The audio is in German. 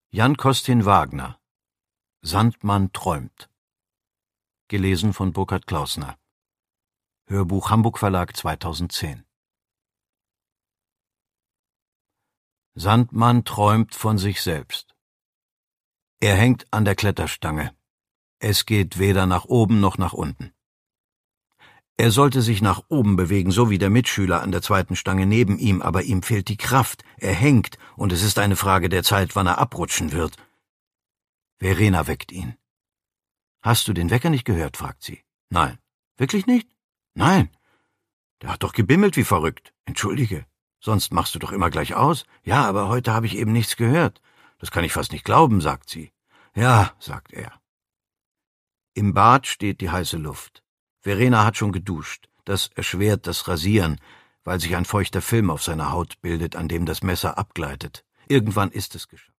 Jan Costin Wagner. Sandmann träumt. Gelesen von Burkhard Klausner. Hörbuch Hamburg Verlag 2010. Sandmann träumt von sich selbst. Er hängt an der Kletterstange. Es geht weder nach oben noch nach unten. Er sollte sich nach oben bewegen, so wie der Mitschüler an der zweiten Stange neben ihm, aber ihm fehlt die Kraft. Er hängt, und es ist eine Frage der Zeit, wann er abrutschen wird. Verena weckt ihn. »Hast du den Wecker nicht gehört?« fragt sie. »Nein.« »Wirklich nicht?« »Nein. Der hat doch gebimmelt wie verrückt. Entschuldige, sonst machst du doch immer gleich aus.« »Ja, aber heute habe ich eben nichts gehört.« »Das kann ich fast nicht glauben«, sagt sie. »Ja«, sagt er. Im Bad steht die heiße Luft. Verena hat schon geduscht. Das erschwert das Rasieren, weil sich ein feuchter Film auf seiner Haut bildet, an dem das Messer abgleitet. Irgendwann ist es geschafft.